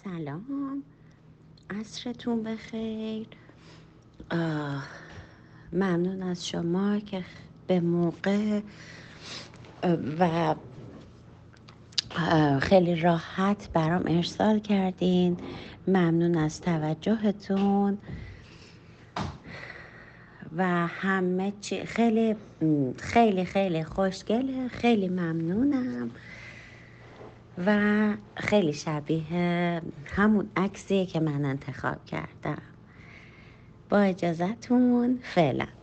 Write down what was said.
سلام، عصرتون بخیر. آه، ممنون از شما که به موقع و خیلی راحت برام ارسال کردین. ممنون از توجهتون و همه چی خیلی خیلی خیلی خوشگله. خیلی ممنونم و خیلی شبیه همون عکسیه که من انتخاب کردم. با اجازهتون فعلا.